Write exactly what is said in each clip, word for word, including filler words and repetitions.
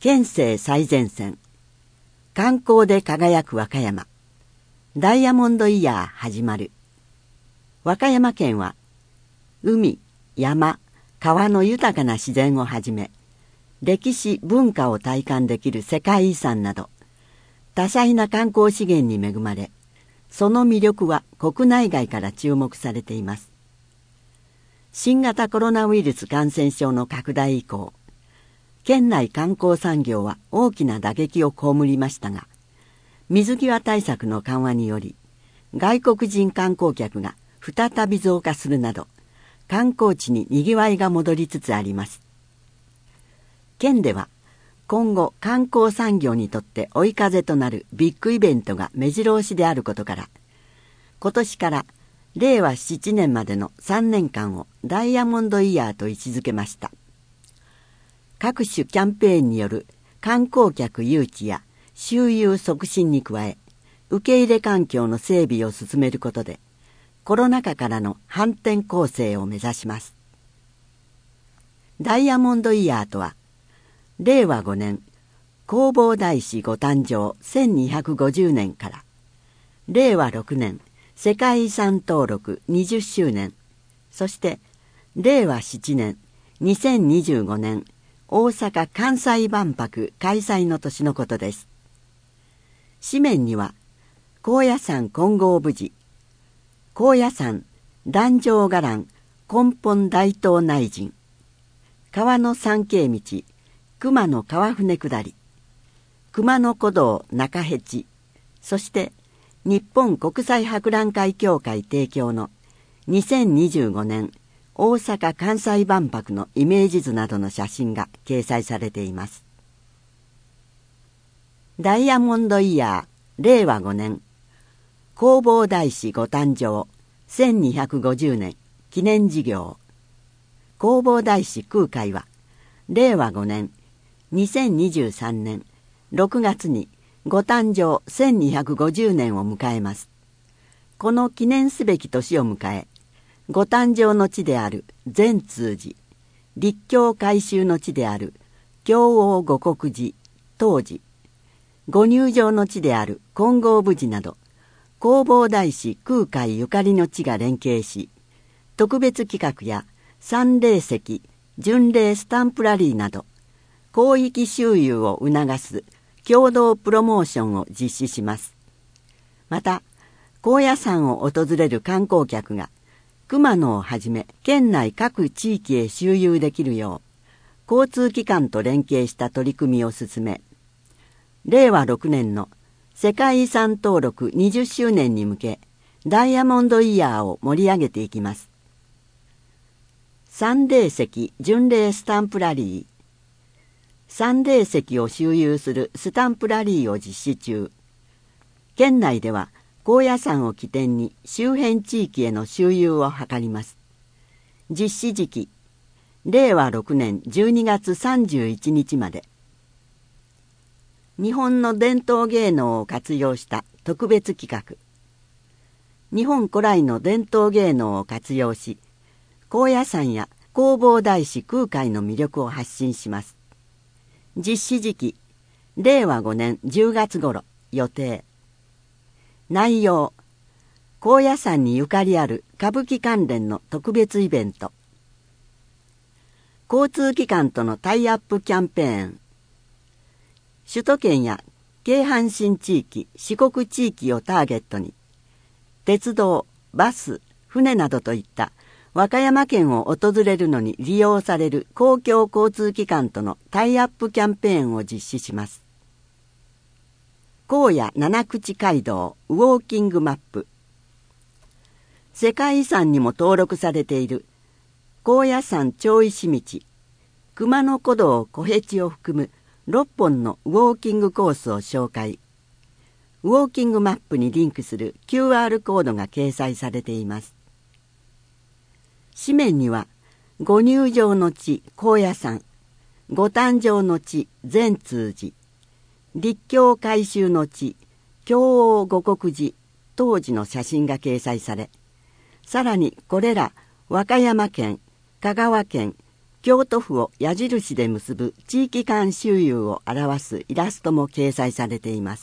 県政最前線、観光で輝く和歌山、ダイヤモンドイヤー始まる。和歌山県は海、山、川の豊かな自然をはじめ、歴史文化を体感できる世界遺産など多彩な観光資源に恵まれ、その魅力は国内外から注目されています。新型コロナウイルス感染症の拡大以降、県内観光産業は大きな打撃を被りましたが、水際対策の緩和により外国人観光客が再び増加するなど、観光地ににぎわいが戻りつつあります。県では今後観光産業にとって追い風となるビッグイベントが目白押しであることから、今年かられいわななねんまでのさんねんかんをダイヤモンドイヤーと位置づけました。各種キャンペーンによる観光客誘致や周遊促進に加え、受け入れ環境の整備を進めることで、コロナ禍からの反転攻勢を目指します。ダイヤモンドイヤーとは、れいわごねん弘法大師ご誕生せんにひゃくごじゅうねんかられいわろくねん世界遺産登録にじゅっしゅうねん、そしてれいわななねんにせんにじゅうごねん大阪・関西万博開催の年のことです。紙面には高野山金剛無寺、高野山壇上伽藍根本大東内陣、川の参詣道熊野川舟下り、熊野古道中辺地、そして日本国際博覧会協会提供のにせんにじゅうごねん大阪・関西万博のイメージ図などの写真が掲載されています。ダイヤモンドイヤーれいわごねん弘法大師ご誕生せんにひゃくごじゅうねん記念事業。弘法大師空海はれいわごねんにせんにじゅうさんねんろくがつにご誕生せんにひゃくごじゅうねんを迎えます。この記念すべき年を迎え、ご誕生の地である善通寺、立教改修の地である京王護国寺、東寺、ご入場の地である金剛無寺など、弘法大師空海ゆかりの地が連携し、特別企画や三霊石、巡礼スタンプラリーなど、広域周遊を促す共同プロモーションを実施します。また、高野山を訪れる観光客が熊野をはじめ県内各地域へ周遊できるよう交通機関と連携した取り組みを進め、れいわろくねんの世界遺産登録にじゅっしゅうねんに向けダイヤモンドイヤーを盛り上げていきます。三霊石巡礼スタンプラリー、三霊石を周遊するスタンプラリーを実施中。県内では高野山を起点に周辺地域への周遊を図ります。実施時期れいわろくねんじゅうにがつさんじゅういちにちまで。日本の伝統芸能を活用した特別企画。日本古来の伝統芸能を活用し、高野山や弘法大師空海の魅力を発信します。実施時期れいわごねんじゅうがつ頃予定。内容、高野山にゆかりある歌舞伎関連の特別イベント、交通機関とのタイアップキャンペーン、首都圏や京阪神地域、四国地域をターゲットに、鉄道、バス、船などといった和歌山県を訪れるのに利用される公共交通機関とのタイアップキャンペーンを実施します。高野七口街道ウォーキングマップ。世界遺産にも登録されている高野山町石道、熊野古道小辺地を含むろっぽんのウォーキングコースを紹介。ウォーキングマップにリンクする キューアール コードが掲載されています。紙面にはご入場の地高野山、ご誕生の地善通寺、立教改修の地京王護国寺当時の写真が掲載され、さらにこれら和歌山県、香川県、 京都府を矢印で結ぶ地域間周遊を表すイラストも掲載されています。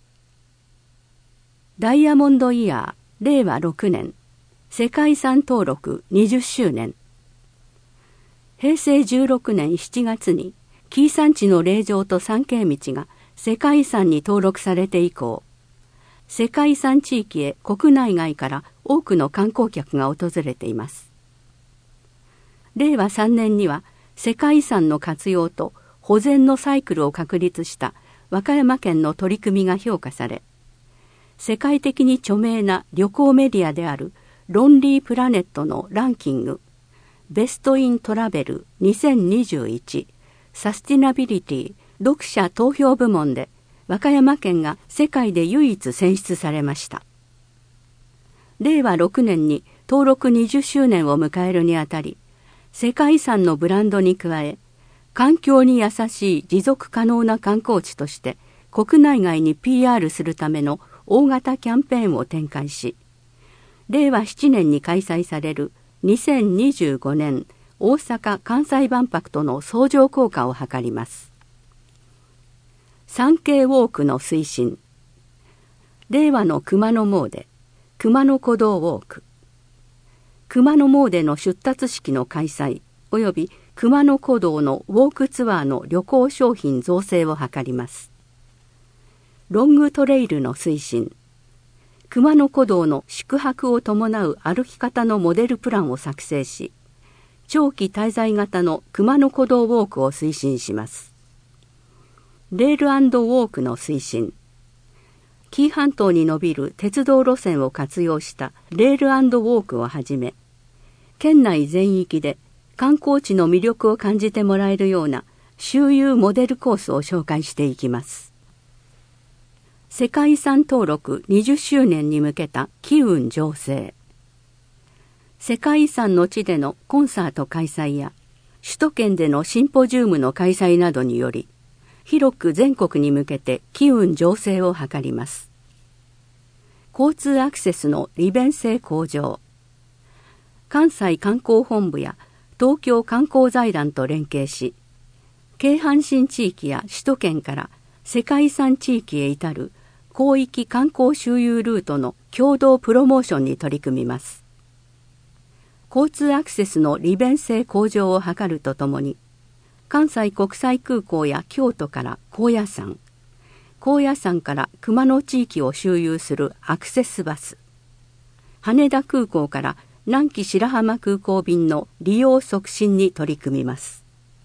ダイヤモンドイヤーれいわろくねん世界遺産登録にじゅっしゅうねん。へいせいじゅうろくねんしちがつに紀伊山地の霊場と参詣道が世界遺産に登録されて以降、世界遺産地域へ国内外から多くの観光客が訪れています。れいわさんねんには世界遺産の活用と保全のサイクルを確立した和歌山県の取り組みが評価され、世界的に著名な旅行メディアであるロンリープラネットのランキングベストイントラベルにせんにじゅういちサスティナビリティ読者投票部門で和歌山県が世界で唯一選出されました。れいわろくねんに登録にじゅっしゅうねんを迎えるにあたり、世界遺産のブランドに加え、環境に優しい持続可能な観光地として国内外に ピーアール するための大型キャンペーンを展開し、れいわななねんに開催されるにせんにじゅうごねん大阪・関西万博との相乗効果を図ります。参詣ウォークの推進。令和の熊野詣、熊野古道ウォーク。熊野詣の出立式の開催及び熊野古道のウォークツアーの旅行商品造成を図ります。ロングトレイルの推進。熊野古道の宿泊を伴う歩き方のモデルプランを作成し、長期滞在型の熊野古道ウォークを推進します。レール&ウォークの推進。紀伊半島に伸びる鉄道路線を活用したレール&ウォークをはじめ、県内全域で観光地の魅力を感じてもらえるような周遊モデルコースを紹介していきます。世界遺産登録にじゅっしゅうねんに向けた機運醸成。世界遺産の地でのコンサート開催や首都圏でのシンポジウムの開催などにより、広く全国に向けて機運醸成を図ります。交通アクセスの利便性向上。関西観光本部や東京観光財団と連携し、京阪神地域や首都圏から世界遺産地域へ至る広域観光周遊ルートの共同プロモーションに取り組みます。交通アクセスの利便性向上を図るとともに、関西国際空港や京都から高野山、高野山から熊野地域を周遊するアクセスバス、羽田空港から南紀白浜空港便の利用促進に取り組みます。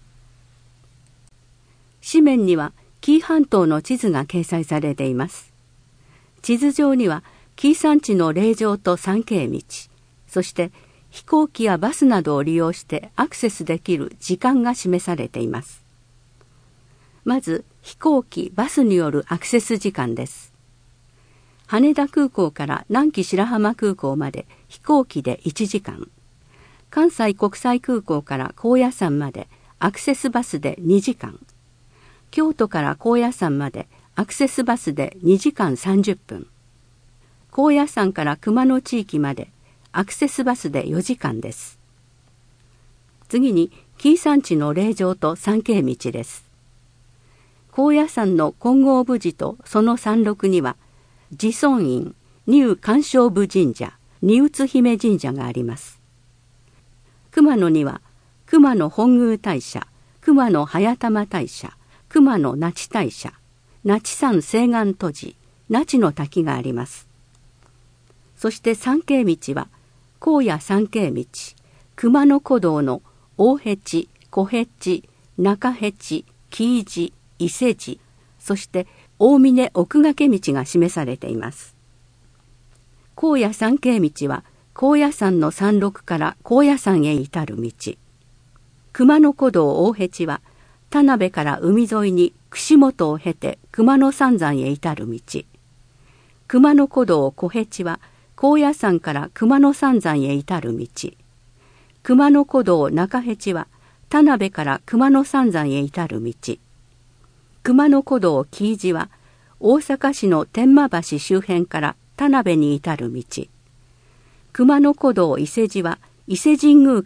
紙面には紀伊半島の地図が掲載されています。地図上には紀伊山地の霊場と参詣道、そして飛行機やバスなどを利用してアクセスできる時間が示されています。まず飛行機・バスによるアクセス時間です。羽田空港から南紀白浜空港まで飛行機でいちじかん、関西国際空港から高野山までアクセスバスでにじかん、京都から高野山までアクセスバスでにじかんさんじゅっぷん、高野山から熊野地域までアクセスバスでよじかんです。次に紀伊山地の霊場と参詣道です。高野山の金剛無寺とその山麓には自尊院、入関聖武神社、二宇姫神社があります。熊野には熊野本宮大社、熊野早玉大社、熊野那智大社、那智山清願都寺、那智の滝があります。そして参詣道は高野参詣道、熊野古道の大辺地、小辺地、中辺地、紀伊寺、伊勢寺、そして大峰奥掛道が示されています。高野参詣道は高野山の山麓から高野山へ至る道。熊野古道大辺地は田辺から海沿いに串本を経て熊野三山へ至る道。熊野古道小辺地は高野山から熊野三山へ至る道。熊野古道中辺地は田辺から熊野三山へ至る道。熊野古道紀伊寺は大阪市の天満橋周辺から田辺に至る道。熊野古道伊勢寺は伊勢神宮から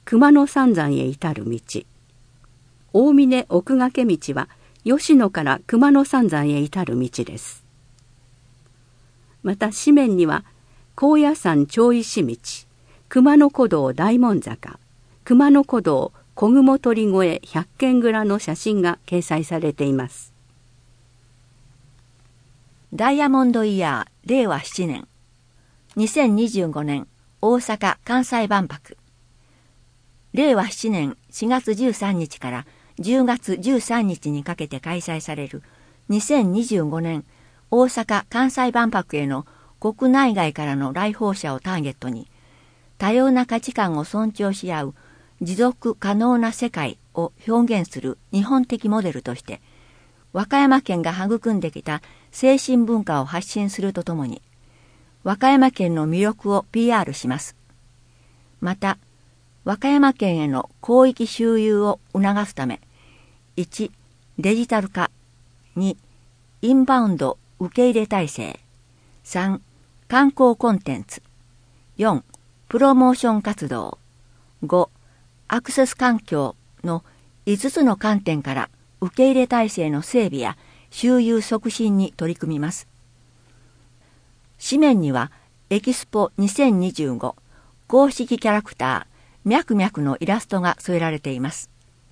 熊野三山へ至る道。大峰奥掛道は吉野から熊野三山へ至る道です。また紙面には高野山町石道、熊野古道大門坂、熊野古道小雲鳥越百軒蔵の写真が掲載されています。 ダイヤモンドイヤーれいわななねん、にせんにじゅうごねん大阪・関西万博。れいわななねんしがつじゅうさんにちからじゅうがつじゅうさんにちにかけて開催されるにせんにじゅうごねん大阪・関西万博への国内外からの来訪者をターゲットに、多様な価値観を尊重し合う持続可能な世界を表現する日本的モデルとして、和歌山県が育んできた精神文化を発信するとともに、和歌山県の魅力を ピーアール します。また、和歌山県への広域周遊を促すため、いち、デジタル化、に、インバウンド受け入れ体制、さん、観光コンテンツ、よん、プロモーション活動、ご、アクセス環境のいつつの観点から受け入れ体制の整備や周遊促進に取り組みます。紙面にはエキスポにせんにじゅうご公式キャラクターミャクミャクのイラストが添えられています。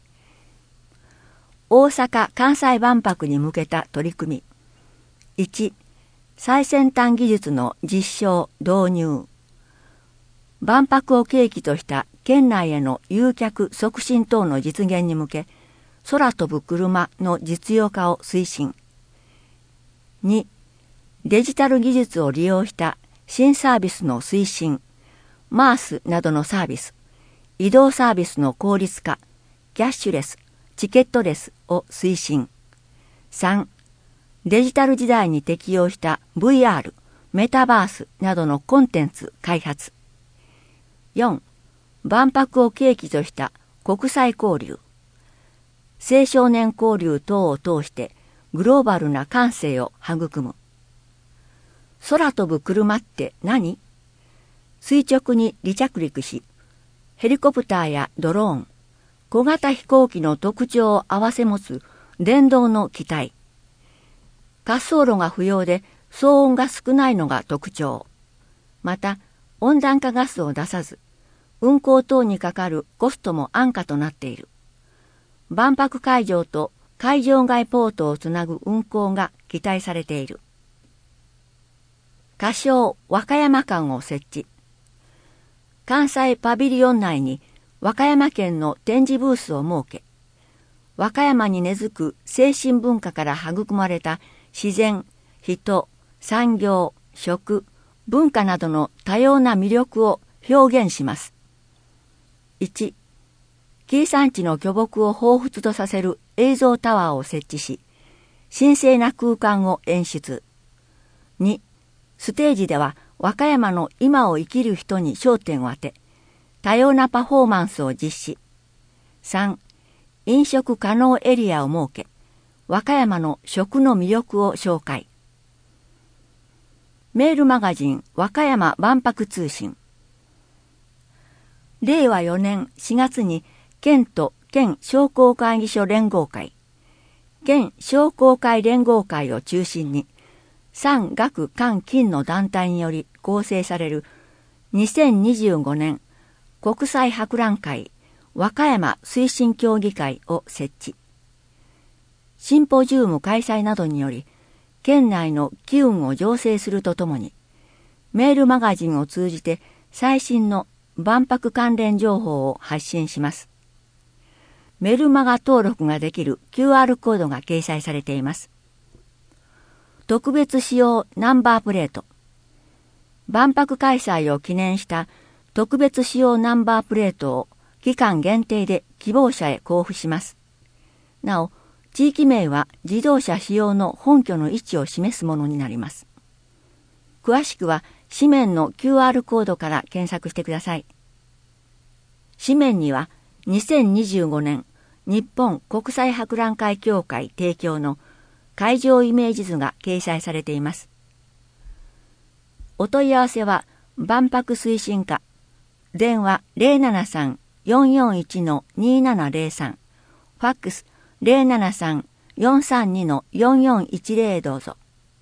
大阪・関西万博に向けた取り組み。いち、最先端技術の実証・導入。万博を契機とした県内への誘客促進等の実現に向け、空飛ぶ車の実用化を推進。に、デジタル技術を利用した新サービスの推進、マースなどのサービス、移動サービスの効率化、キャッシュレス、チケットレスを推進。さん、デジタル時代に適用した ブイアール、メタバースなどのコンテンツ開発。よん、万博を契機とした国際交流。青少年交流等を通してグローバルな感性を育む。空飛ぶ車って何？垂直に離着陸し、ヘリコプターやドローン、小型飛行機の特徴を併せ持つ電動の機体。滑走路が不要で騒音が少ないのが特徴。また、温暖化ガスを出さず、運航等にかかるコストも安価となっている。万博会場と会場外ポートをつなぐ運航が期待されている。仮称和歌山館を設置。関西パビリオン内に和歌山県の展示ブースを設け、和歌山に根付く精神文化から育まれた自然、人、産業、食、文化などの多様な魅力を表現します。いち、紀伊山地の巨木を彷彿とさせる映像タワーを設置し、神聖な空間を演出。に、ステージでは和歌山の今を生きる人に焦点を当て、多様なパフォーマンスを実施。さん、飲食可能エリアを設け、和歌山の食の魅力を紹介。メールマガジン和歌山万博通信。れいわよねんしがつに県と県商工会議所連合会、県商工会連合会を中心に、産学官金の団体により構成されるにせんにじゅうごねん国際博覧会和歌山推進協議会を設置。シンポジウム開催などにより、県内の機運を醸成するとともに、メールマガジンを通じて最新の万博関連情報を発信します。メルマガ登録ができる キューアール コードが掲載されています。特別仕様ナンバープレート。万博開催を記念した特別仕様ナンバープレートを期間限定で希望者へ交付します。なお、地域名は自動車使用の本拠の位置を示すものになります。詳しくは紙面の キューアール コードから検索してください。紙面にはにせんにじゅうごねん日本国際博覧会協会提供の会場イメージ図が掲載されています。お問い合わせは万博推進課、電話 ゼロななさんよんよんいちのにななゼロさん、ファックス ゼロななさん よんさんにのよんよんいちゼロ どうぞ。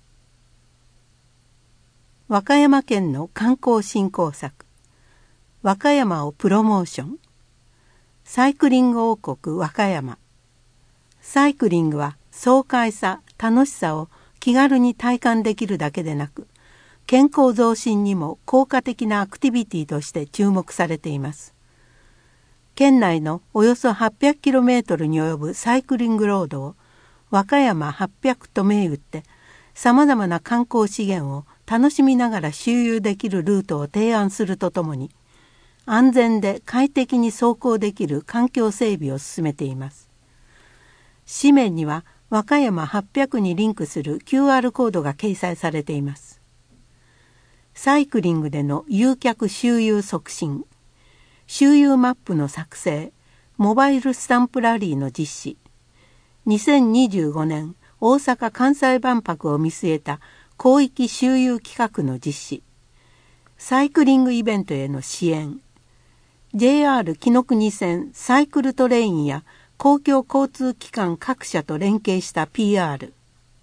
和歌山県の観光振興策、和歌山をプロモーション、サイクリング王国和歌山。サイクリングは爽快さ、楽しさを気軽に体感できるだけでなく、健康増進にも効果的なアクティビティとして注目されています。県内のおよそはっぴゃくキロメートルに及ぶサイクリングロードを和歌山はっぴゃくと銘打って、さまざまな観光資源を楽しみながら周遊できるルートを提案するとともに、安全で快適に走行できる環境整備を進めています。紙面には和歌山はっぴゃくにリンクする キューアール コードが掲載されています。サイクリングでの誘客周遊促進、周遊マップの作成、モバイルスタンプラリーの実施、にせんにじゅうごねん大阪・関西万博を見据えた広域周遊企画の実施、サイクリングイベントへの支援、ジェイアール 紀の国線サイクルトレインや公共交通機関各社と連携した ピーアール、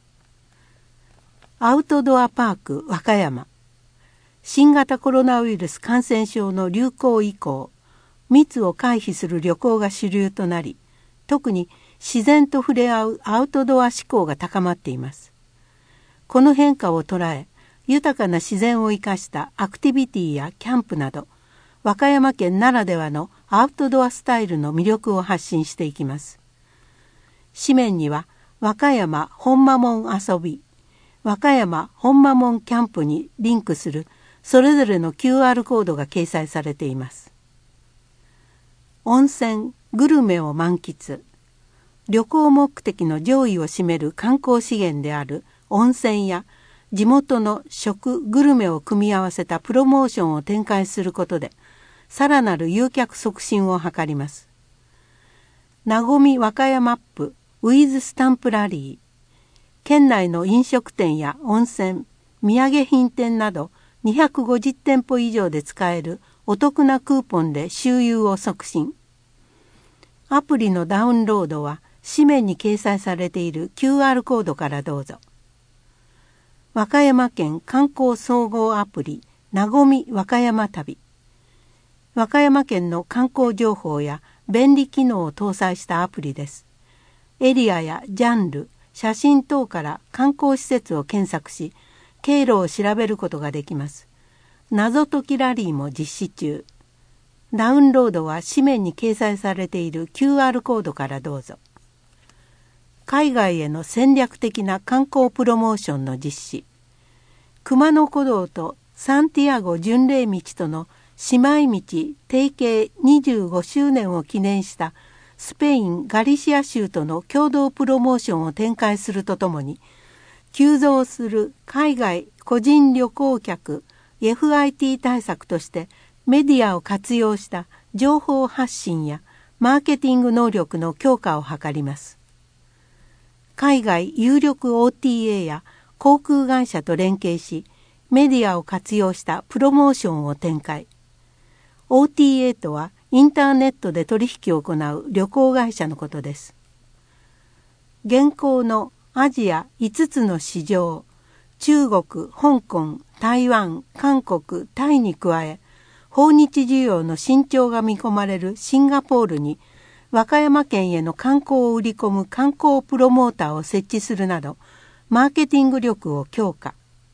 アウトドアパーク和歌山、新型コロナウイルス感染症の流行以降、密を回避する旅行が主流となり、特に自然と触れ合うアウトドア志向が高まっています。この変化を捉え、豊かな自然を生かしたアクティビティやキャンプなど、和歌山県ならではのアウトドアスタイルの魅力を発信していきます。紙面には和歌山本間門遊び、和歌山本間門キャンプにリンクするそれぞれの キューアール コードが掲載されています。温泉、グルメを満喫。旅行目的の上位を占める観光資源である温泉や地元の食、グルメを組み合わせたプロモーションを展開することで、さらなる誘客促進を図ります。なごみ和歌山アップウィズスタンプラリー。県内の飲食店や温泉、土産品店などにひゃくごじゅってんぽ以上で使えるお得なクーポンで周遊を促進。アプリのダウンロードは紙面に掲載されている キューアール コードからどうぞ。和歌山県観光総合アプリなごみ和歌山旅。和歌山県の観光情報や便利機能を搭載したアプリです。エリアやジャンル、写真等から観光施設を検索し、経路を調べることができます。謎解きラリーも実施中。ダウンロードは紙面に掲載されている キューアール コードからどうぞ。海外への戦略的な観光プロモーションの実施。熊野古道とサンティアゴ巡礼道との姉妹道提携にじゅうごしゅうねんを記念したスペイン・ガリシア州との共同プロモーションを展開するとともに、急増する海外個人旅行客 エフアイティー 対策としてメディアを活用した情報発信やマーケティング能力の強化を図ります。海外有力 オーティーエー や航空会社と連携し、メディアを活用したプロモーションを展開。オーティーエー とはインターネットで取引を行う旅行会社のことです。現行のアジアいつつの市場、中国、香港、台湾、韓国、タイに加え、訪日需要の伸長が見込まれるシンガポールに、和歌山県への観光を売り込む観光プロモーターを設置するなど、マーケティング力を強化。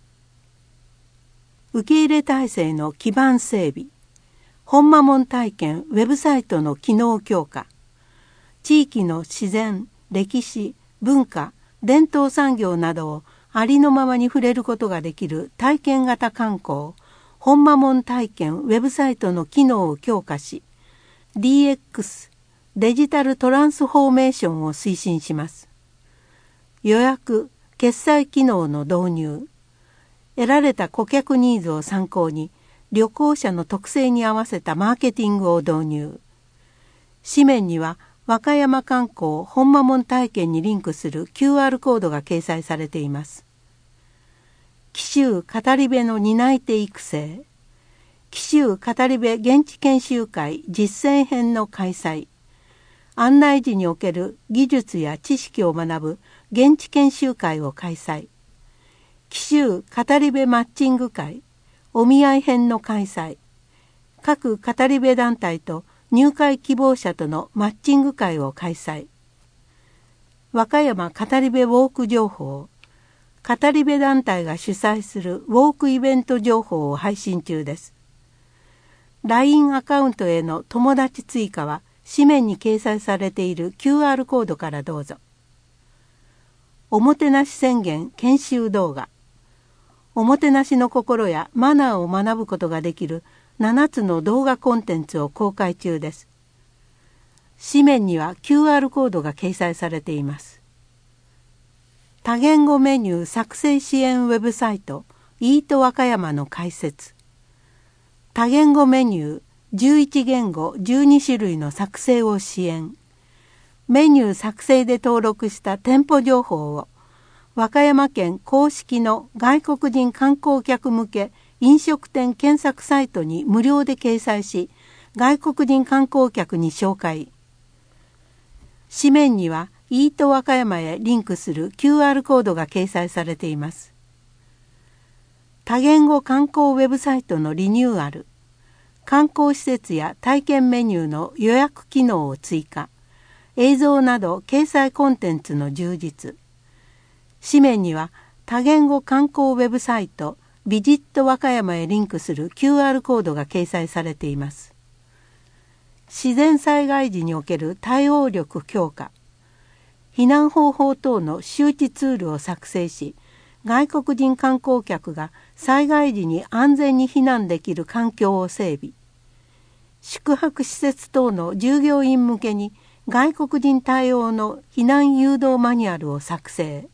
受け入れ体制の基盤整備。本間門体験ウェブサイトの機能強化。地域の自然、歴史、文化、伝統産業などをありのままに触れることができる体験型観光、本間門体験ウェブサイトの機能を強化し、ディーエックス、デジタルトランスフォーメーションを推進します。予約、決済機能の導入。得られた顧客ニーズを参考に、旅行者の特性に合わせたマーケティングを導入。紙面には、和歌山観光本間門体験にリンクする キューアール コードが掲載されています。紀州語り部の担い手育成。 紀州語り部現地研修会実践編の開催、案内時における技術や知識を学ぶ現地研修会を開催、紀州語り部マッチング会お見合い編の開催、各語り部団体と入会希望者とのマッチング会を開催、和歌山語り部ウォーク情報、語り部団体が主催するウォークイベント情報を配信中です。ライン アカウントへの友達追加は紙面に掲載されている キューアール コードからどうぞ。おもてなし宣言研修動画、おもてなしの心やマナーを学ぶことができるななつの動画コンテンツを公開中です。紙面には キューアール コードが掲載されています。多言語メニュー作成支援ウェブサイトイート和歌山の開設、多言語メニューじゅういち言語じゅうに種類の作成を支援、メニュー作成で登録した店舗情報を和歌山県公式の外国人観光客向け飲食店検索サイトに無料で掲載し、外国人観光客に紹介。紙面にはイート和歌山へリンクする キューアール コードが掲載されています。多言語観光ウェブサイトのリニューアル、観光施設や体験メニューの予約機能を追加、映像など掲載コンテンツの充実。紙面には多言語観光ウェブサイトビジット和歌山へリンクする キューアール コードが掲載されています。自然災害時における対応力強化、避難方法等の周知ツールを作成し、外国人観光客が災害時に安全に避難できる環境を整備、宿泊施設等の従業員向けに外国人対応の避難誘導マニュアルを作成。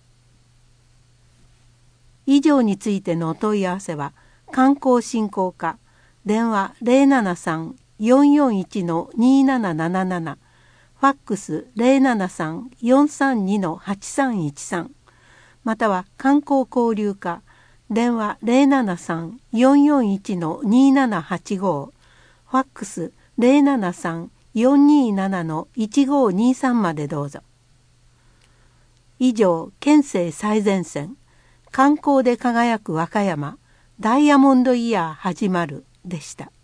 以上についてのお問い合わせは観光振興課電話 ゼロななさん よんよんいち のになななななな、ファックス ゼロななさん よんさんに のはちさんいちさん、または観光交流課電話 ゼロななさん よんよんいち のにななはちご、ファックス ゼロななさん よんになな のいちごにさんまでどうぞ。以上、県政最前線観光で輝く和歌山ダイヤモンドイヤー始まるでした。